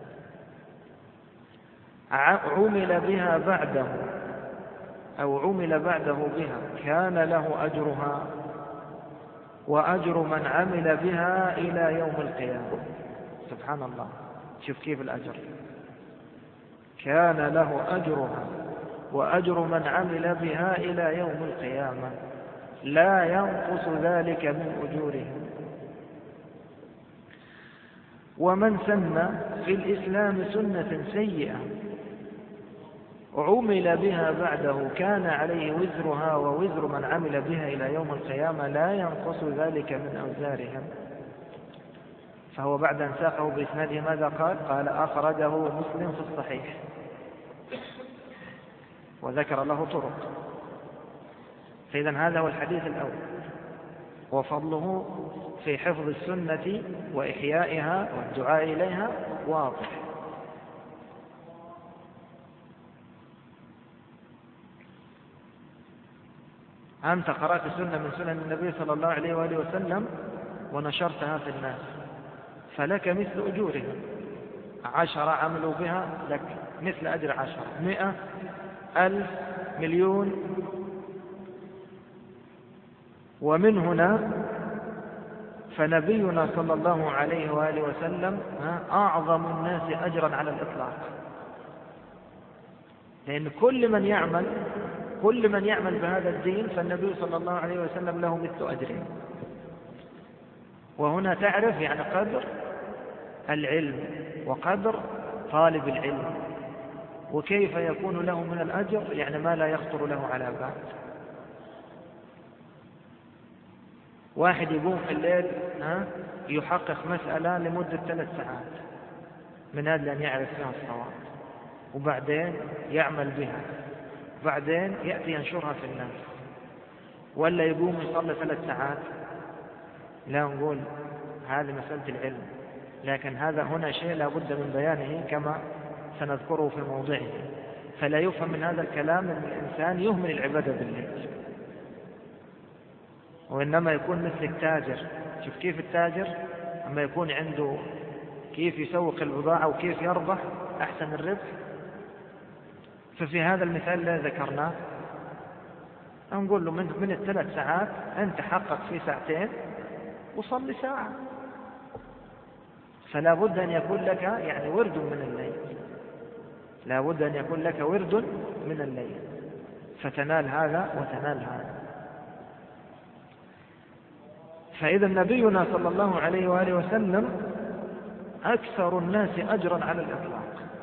عمل بها بعده أو عمل بعده بها كان له أجرها وأجر من عمل بها إلى يوم القيامة. سبحان الله، شوف كيف الأجر، كان له أجرها وأجر من عمل بها إلى يوم القيامة لا ينقص ذلك من أجورهم. ومن سن في الإسلام سنة سيئة عمل بها بعده كان عليه وزرها ووزر من عمل بها إلى يوم القيامة لا ينقص ذلك من أوزارهم. فهو بعد أن ساقه بإسناده ماذا قال؟ قال أخرجه مسلم في الصحيح، وذكر له طرق. فإذا هذا هو الحديث الأول، وفضله في حفظ السنة وإحيائها والدعاء إليها واضح. أنت قرأت سنة من سنن النبي صلى الله عليه وآله وسلم ونشرتها في الناس فلك مثل أجورهم، 10 عملوا بها لك مثل أجر 10، 100، 1000، مليون. ومن هنا فنبينا صلى الله عليه وآله وسلم أعظم الناس أجرا على الإطلاق، لأن كل من يعمل بهذا الدين فالنبي صلى الله عليه وسلم له مثل أجره. وهنا تعرف يعني قدر العلم وقدر طالب العلم، وكيف يكون له من الأجر يعني ما لا يخطر له على بال. واحد يقوم في الليل يحقق مسألة لمدة 3 ساعات من أجل أن يعرف فيها الصواب، وبعدين يعمل بها، بعدين يأتي ينشرها في الناس. ولا يقوم يصلي 3 ساعات، لا نقول هذه مسألة العلم، لكن هذا هنا شيء لا بد من بيانه كما سنذكره في موضعه. فلا يفهم من هذا الكلام أن الإنسان يهمل العبادة بالليل، وإنما يكون مثل التاجر. شوف كيف التاجر أما يكون عنده كيف يسوق البضاعة وكيف يربح أحسن الربح. ففي هذا المثال الذي ذكرناه نقول له من 3 ساعات أنت حقق في 2 ساعات وصلي 1 ساعة. فلا بد أن يكون لك يعني ورد من الليل، لا بد أن يكون لك ورد من الليل فتنال هذا وتنال هذا. فإذا نبينا صلى الله عليه وآله وسلم أكثر الناس أجرا على الإطلاق.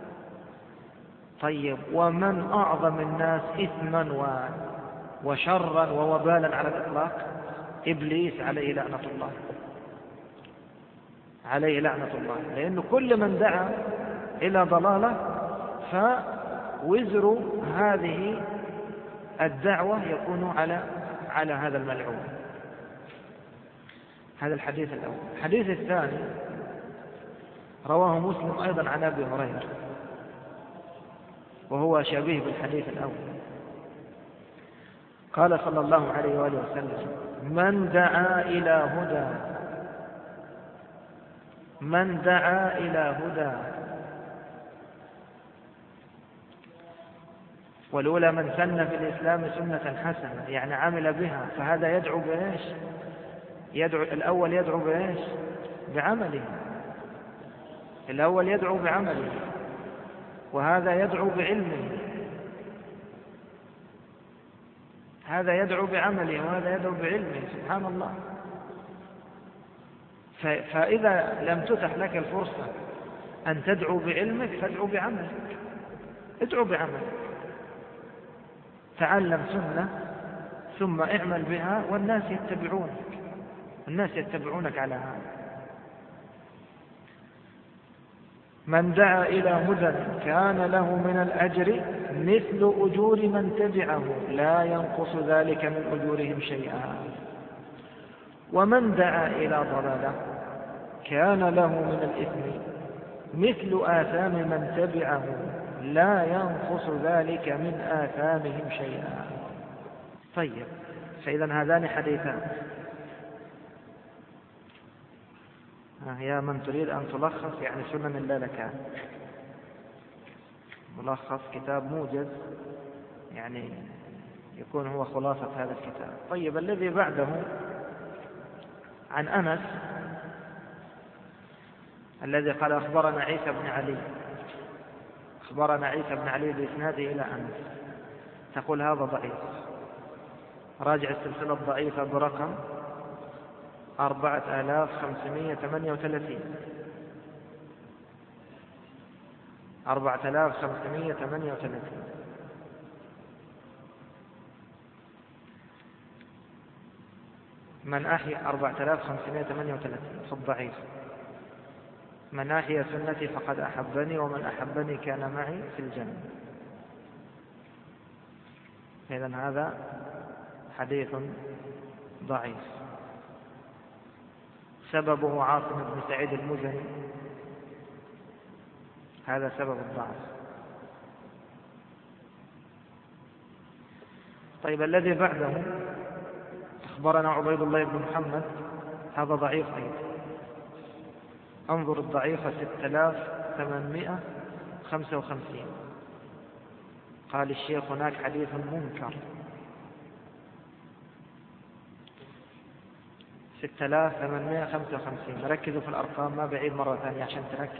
طيب، ومن أعظم الناس إثما وشرا ووبالا على الإطلاق؟ إبليس عليه لعنة الله، عليه لعنة الله. لأنه كل من دعا إلى ضلالة فوزر هذه الدعوة يكون على هذا الملعون. هذا الحديث الأول. الحديث الثاني رواه مسلم أيضا عن أبي هريرة، وهو شبيه بالحديث الأول. قال صلى الله عليه وآله وسلم: من دعا إلى هدى. والأولى من سن في الإسلام سنة حسنة، يعني عمل بها، فهذا يدعو بإيش؟ الأول يدعو بإيش؟ بعمله. الأول يدعو بعمله، وهذا يدعو بعلمه. هذا يدعو بعمله وهذا يدعو بعلمه، سبحان الله. فإذا لم تتح لك الفرصة أن تدعو بعلمك فادعو بعملك. ادعو بعملك، تعلم سنة ثم اعمل بها والناس يتبعونك على هذا. من دعا إلى هدى كان له من الأجر مثل أجور من تبعه لا ينقص ذلك من أجورهم شيئا، ومن دعا إلى ضلالة كان له من الإثم مثل آثام من تبعه لا ينقص ذلك من آثامهم شيئا. طيب، فإذا هذان حديثان. يا من تريد أن تلخص يعني سنن اللالكان، ملخص كتاب موجز يعني يكون هو خلاصة هذا الكتاب. طيب، الذي بعده عن أنس الذي قال أخبرنا عيسى بن علي بإسناده إلى أنس، تقول هذا ضعيف. راجع السلسلة الضعيفة برقم 4538. 4538. من أحيا 4538 في الضعيف: من أحيا سنتي فقد أحبني، ومن أحبني كان معي في الجنة. إذن هذا حديث ضعيف. سببه عاصم بن سعيد المزني، هذا سبب الضعف. طيب، الذي بعده أخبرنا عبيد الله بن محمد، هذا ضعيف أيضا. انظر الضعيفة 6855. قال الشيخ هناك حديث منكر. 6855. ركزوا في الأرقام، ما بعيد مرة ثانية عشان تركز.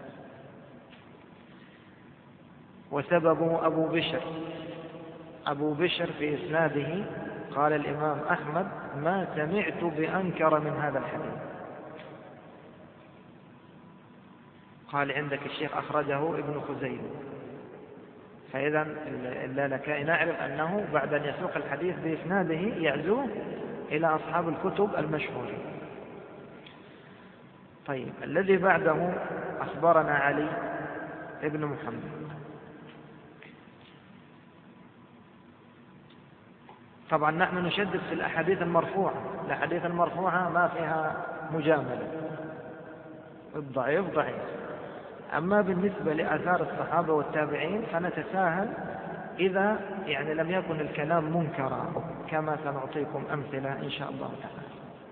وسببه أبو بشر في إسناده. قال الإمام أحمد: ما سمعت بأنكر من هذا الحديث. قال عندك الشيخ أخرجه ابن خزيمة. فإذا اللالكائي نعرف أنه بعد أن يسوق الحديث بإسناده يعزوه إلى أصحاب الكتب المشهورين. طيب، الذي بعده أخبرنا علي ابن محمد. طبعا نحن نشدد في الأحاديث المرفوعة. الأحاديث المرفوعة ما فيها مجاملة، الضعيف ضعيف. أما بالنسبة لآثار الصحابة والتابعين فنتساهل إذا يعني لم يكن الكلام منكرا، كما سنعطيكم أمثلة إن شاء الله تعالى.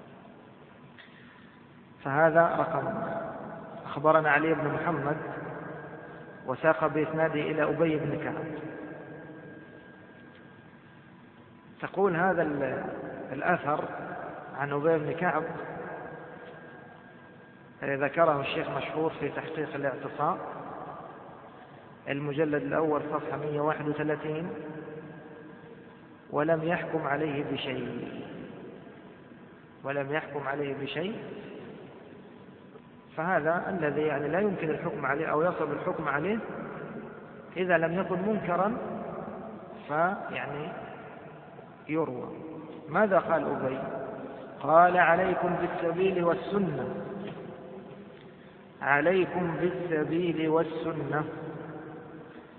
فهذا رقم. أخبرنا علي بن محمد وساق بإسناده إلى أبي بن كعب. تقول هذا الأثر عن أبي بن كعب ذكره الشيخ مشهور في تحقيق الاعتصام، المجلد الأول صفحة 131: ولم يحكم عليه بشيء. فهذا الذي يعني لا يمكن الحكم عليه أو يصل الحكم عليه إذا لم يكن منكرا، فيعني يروى. ماذا قال أبي؟ قال: عليكم بالسبيل والسنة.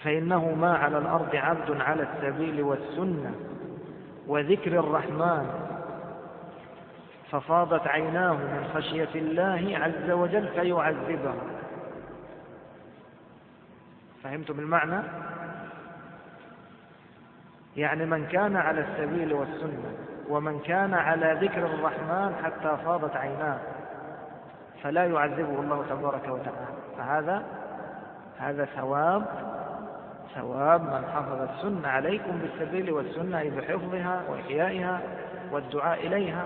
فإنه ما على الأرض عبد على السبيل والسنة وذكر الرحمن ففاضت عيناه من خشية الله عز وجل فيعذبه. فهمتم المعنى؟ يعني من كان على السبيل والسنة ومن كان على ذكر الرحمن حتى فاضت عيناه فلا يعذبه الله تبارك وتعالى. فهذا ثواب من حفظ السنة. عليكم بالسبيل والسنة أي بحفظها وإحيائها والدعاء إليها.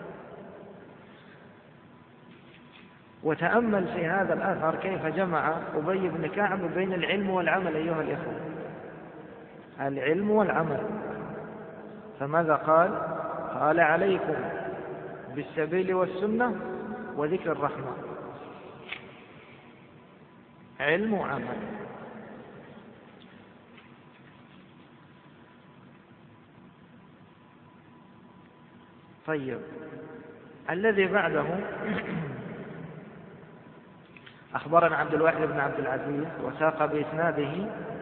وتأمل في هذا الأثر كيف جمع أبي بن كعب بين العلم والعمل أيها الإخوة، العلم والعمل. فماذا قال؟ قال عليكم بالسبيل والسنة وذكر الرحمن، علم وعمل. طيب، الذي بعده أخبرنا عبد الواحد بن عبد العزيز وساق بإسناده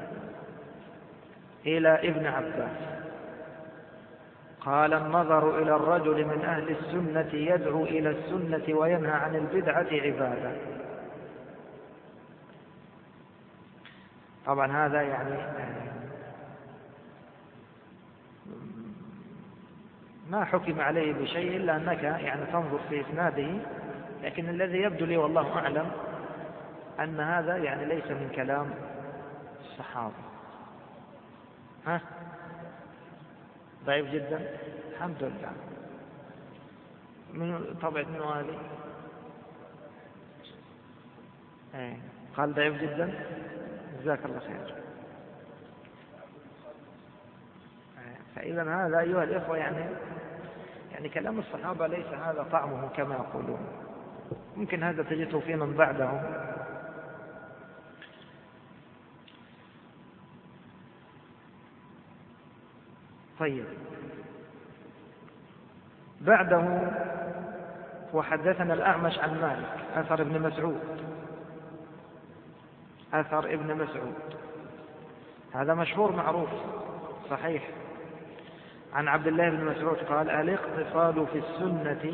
إلى ابن عباس قال: النظر إلى الرجل من أهل السنة يدعو إلى السنة وينهى عن البدعة عبادة. طبعا هذا يعني ما حكم عليه بشيء إلا أنك يعني تنظر في إسناده، لكن الذي يبدو لي والله أعلم أن هذا يعني ليس من كلام الصحابة. ضعيف جدا، الحمد لله. من طبعة من هذه؟ قال ضعيف جدا، جزاك الله خير. فإذا هذا أيها الإخوة يعني كلام الصحابة ليس هذا طعمه كما يقولون. ممكن هذا تجده في من بعدهم. طيب، بعده وحدثنا الأعمش عن مالك أثر ابن مسعود، هذا مشهور معروف صحيح. عن عبد الله بن مسعود قال: الاقتصاد في السنة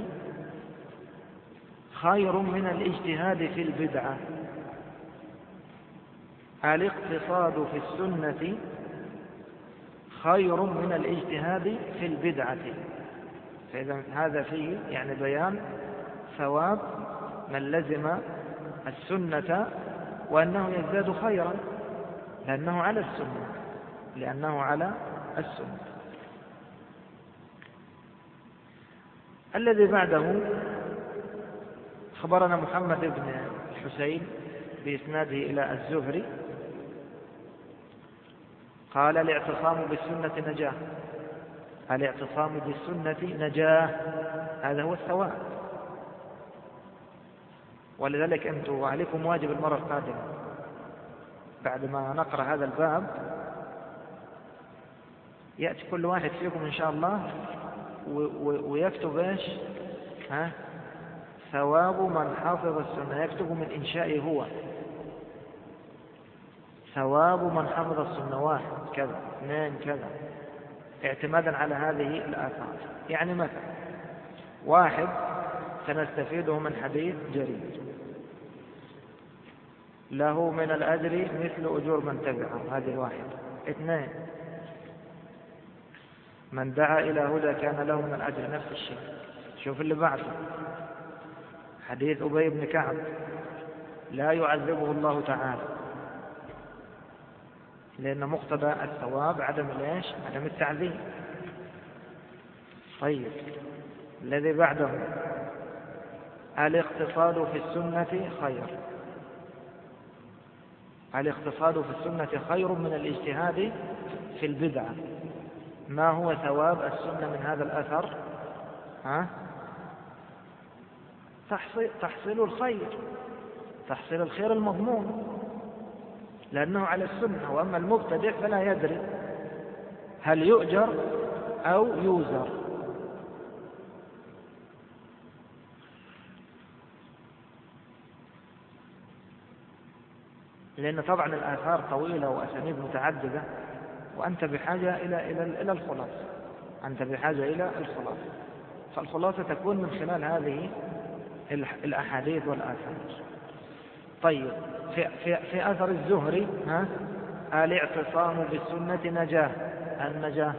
خير من الاجتهاد في البدعة. الاقتصاد في السنة خير من الاجتهاد في البدعة. فإذا هذا فيه يعني بيان ثواب من لزم السنة وأنه يزداد خيرا لأنه على السنة. الذي بعده خبرنا محمد بن الحسين بإسناده إلى الزهري قال: الاعتصام بالسنة نجاة. الاعتصام بالسنة نجاة، هذا هو الثواب. ولذلك أنتم عليكم واجب المرة القادمة بعد ما نقرأ هذا الباب يأتي كل واحد فيكم إن شاء الله ويكتب إيش؟ ثواب من حافظ السنة. يكتب من إنشائه هو ثواب من حفظ السنة 1 كذا 2 كذا، اعتمادا على هذه الآثار. يعني مثلا 1 سنستفيده من حديث جرير له من الأجر مثل أجور من تبعه، هذه 1. 2 من دعا إلى هدى كان له من الأجر نفس الشيء. شوف اللي بعده حديث أبي بن كعب: لا يعذبه الله تعالى، لأن مقتضى الثواب عدم التعذيب. طيب، الذي بعده الاقتصاد في السنة خير. الاقتصاد في السنة خير من الاجتهاد في البدعة. ما هو ثواب السنة من هذا الأثر؟ تحصيل الخير المضمون لأنه على السنة. وأما المبتدع فلا يدري هل يؤجر أو يوزر. لأن طبعا الآثار طويلة وأسانيد متعددة، وأنت بحاجة إلى الخلاصة، أنت بحاجة إلى الخلاصة، فالخلاصة تكون من خلال هذه الأحاديث والآثار. طيب، في أثر الزهري الاعتصام بالسنة نجاة، النجاة.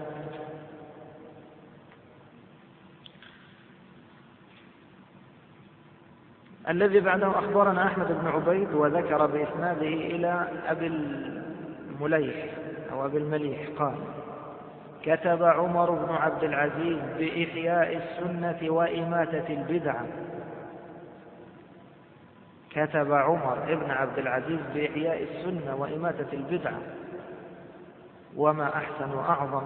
الذي بعده أخبرنا أحمد بن عبيد وذكر بإسناده إلى أبي المليح أو أبي المليح قال: كتب عمر بن عبد العزيز بإحياء السنة وإماتة البدعة. كتب عمر بن عبد العزيز بإحياء السنة وإماتة البدعة. وما أحسن وأعظم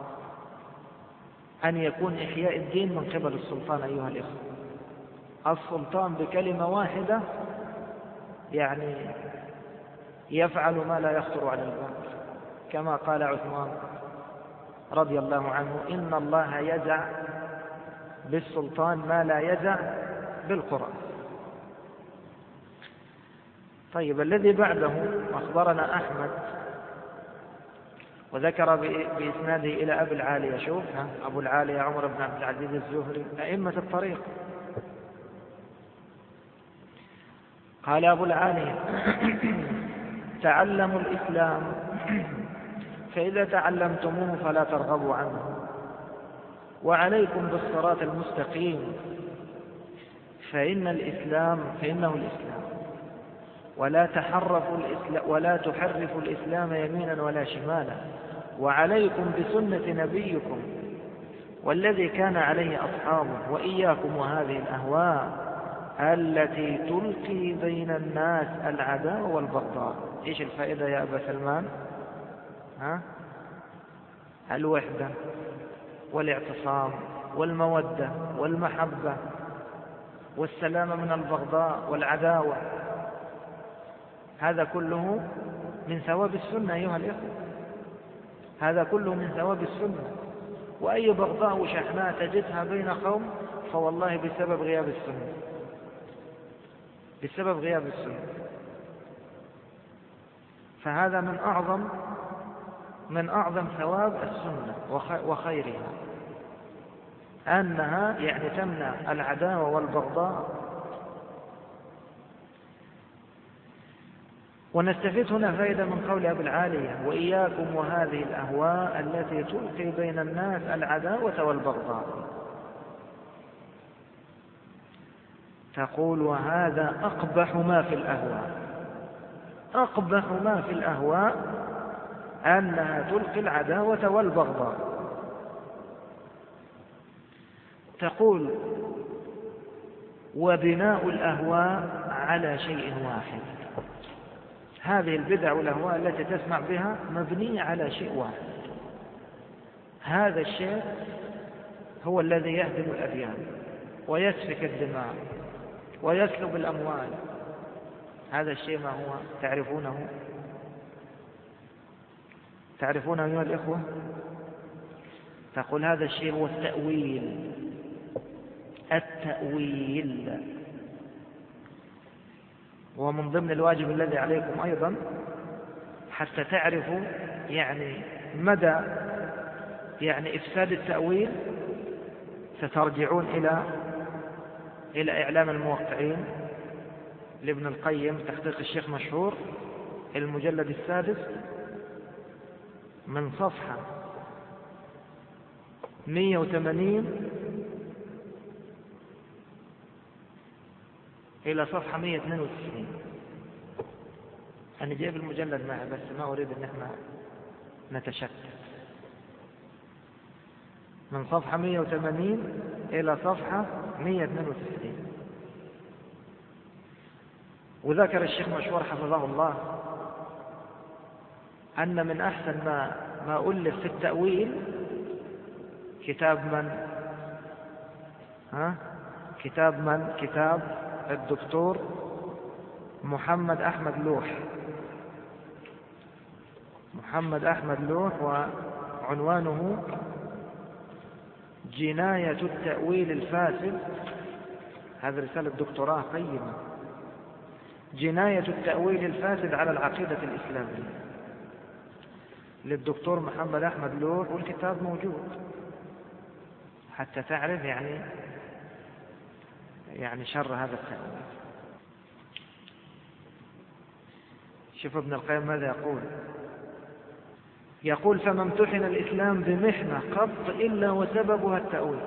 أن يكون إحياء الدين من قبل السلطان أيها الإخوة. السلطان بكلمة واحدة يعني يفعل ما لا يخطر على البال، كما قال عثمان رضي الله عنه: إن الله يجع بالسلطان ما لا يجع بالقرآن. طيب، الذي بعده أخبرنا أحمد وذكر بإسناده إلى أبي العالية. شوف، أبو العالية عمر بن عبد العزيز الزهري، أئمة الطريق. قال أبو العالية: تعلموا الإسلام فإذا تعلمتموه فلا ترغبوا عنه، وعليكم بالصراط المستقيم فإنه الإسلام، ولا تحرفوا الإسلام يمينا ولا شمالا، وعليكم بسنة نبيكم والذي كان عليه أصحابه، وإياكم وهذه الأهواء التي تلقي بين الناس العداوة والبغضاء. إيش الفائدة يا أبا سلمان؟ الوحدة والاعتصام والمودة والمحبة والسلامة من البغضاء والعداوة، هذا كله من ثواب السنة أيها الإخوة، هذا كله من ثواب السنة. وأي بغضاء وشحناء تجدها بين قوم فوالله بسبب غياب السنة، بسبب غياب السنة. فهذا من أعظم ثواب السنة وخيرها، أنها يعني تمنع العداوة والبغضاء. ونستفيد هنا فائدة من قول أبي العالية: وإياكم وهذه الأهواء التي تلقي بين الناس العداوة والبغضاء. تقول: وهذا أقبح ما في الأهواء، أقبح ما في الأهواء أنها تلقي العداوة والبغضاء. تقول: وبناء الأهواء على شيء واحد، هذه البدع والأهواء التي تسمع بها مبنية على شيء واحد، هذا الشيء هو الذي يهدم الأديان ويسفك الدماء ويسلب الأموال. هذا الشيء ما هو؟ تعرفونه أيها الإخوة؟ تقول: هذا الشيء هو التأويل. ومن ضمن الواجب الذي عليكم أيضا حتى تعرفوا يعني مدى يعني إفساد التأويل، سترجعون إلى إعلام الموقعين لابن القيم، تحقيق الشيخ مشهور، المجلد 6 من صفحة 180 إلى صفحة 192. أنا جايب المجلد معي بس ما أريد أن احنا نتشتت. من صفحة 180 إلى صفحة 192. وذكر الشيخ مشهور حفظه الله أن من أحسن ما ألف في التأويل كتاب الدكتور محمد أحمد لوح، وعنوانه جناية التأويل الفاسد. هذه رسالة دكتوراه قيمة، جناية التأويل الفاسد على العقيدة الإسلامية للدكتور محمد أحمد لول، والكتاب موجود حتى تعرف يعني شر هذا التأويل. شوف ابن القيم ماذا يقول فما امتحن الإسلام بمحنة قط إلا وسببها التأويل،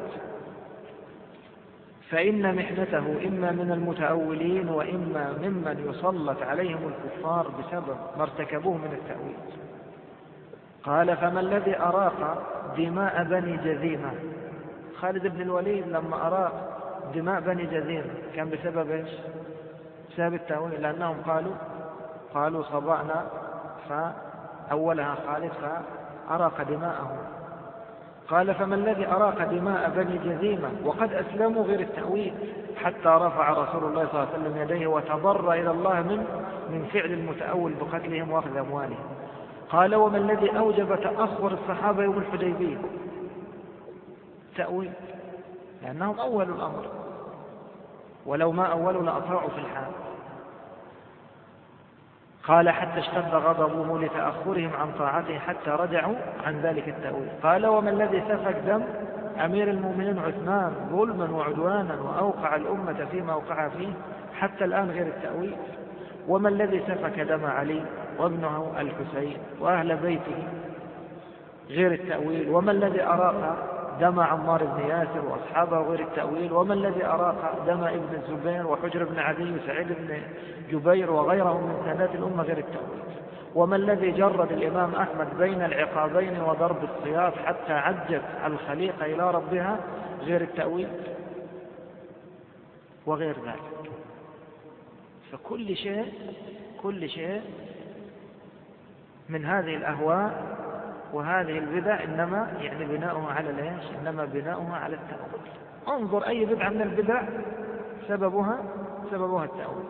فإن محنته إما من المتأولين وإما ممن يسلط عليهم الكفار بسبب ما ارتكبوه من التأويل. قال فما الذي أراق دماء بني جذيمة؟ خالد بن الوليد لما أراق دماء بني جذيمة كان بسبب إيش؟ بسبب التأويل، لأنهم قالوا صبعنا، فأولها خالد فأراق دماءهم. قال فما الذي أراق دماء بني جذيمة وقد أسلموا غير التأويل، حتى رفع رسول الله صلى الله عليه وسلم يديه وتضرع إلى الله من فعل المتأول بقتلهم وأخذ أموالهم. قال وما الذي أوجب تأخر الصحابة يوم الحديبية؟ تأويل، لأنهم أولوا الأمر، ولو ما أولوا لأطاعوا في الحال. قال حتى اشتد غضبه لتأخرهم عن طاعته حتى رجعوا عن ذلك التأويل. قال وما الذي سفك دم أمير المؤمنين عثمان ظلما وعدوانا وأوقع الأمة فيما أوقع فيه حتى الآن غير التأويل؟ وما الذي سفك دم علي وابنه الحسين وأهل بيته غير التأويل؟ وما الذي أراق دم عمار بن ياسر وأصحابه غير التأويل؟ وما الذي أراق دم ابن الزبير وحجر بن عدي وسعيد بن جبير وغيرهم من سادات الأمة غير التأويل؟ وما الذي جرد الإمام أحمد بين العقابين وضرب السياف حتى عجت الخليقة إلى ربها غير التأويل؟ وغير ذلك. فكل شيء من هذه الأهواء وهذه البدع إنما بناؤها على ليش؟ إنما بناؤها على التأويل. انظر أي بدعة من البدع سببها التأويل.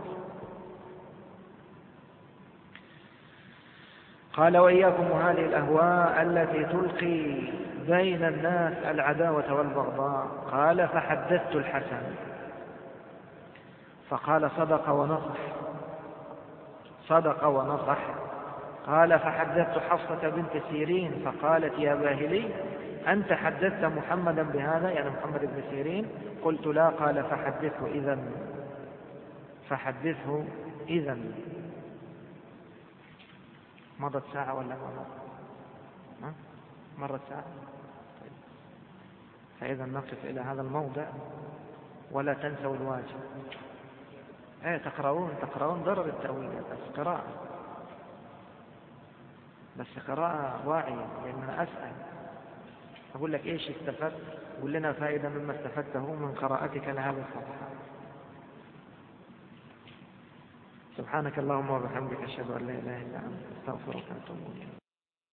قال وإياكم هذه الأهواء التي تلقي بين الناس العداوة والبغضاء. قال فحدثت الحسن فقال صدق ونصح. قال فحدثت حفصة بنت سيرين فقالت يا باهلي أنت حدثت محمدا بهذا، يعني محمد بن سيرين؟ قلت لا. قال فحدثه إذن. مضت ساعة ولا ما مرت ساعة؟ طيب. فإذا نقف إلى هذا الموضع ولا تنسوا الواجب. تقرؤون ضرر التأويل، بس قراءة واعية، لأن أنا أسأل أقول لك إيش استفدت؟ قول لنا فائدة مما استفدته من قراءتك لهذه الصفحة. سبحانك اللهم وبحمدك أشهد أن لا إله إلا أنت أستغفرك وأتوب إليك.